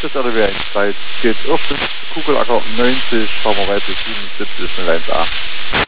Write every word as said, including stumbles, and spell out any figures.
das L W eins drei geht auf das Kugelacker neunzig, fahren wir weiter siebenundsiebzig, null eins acht.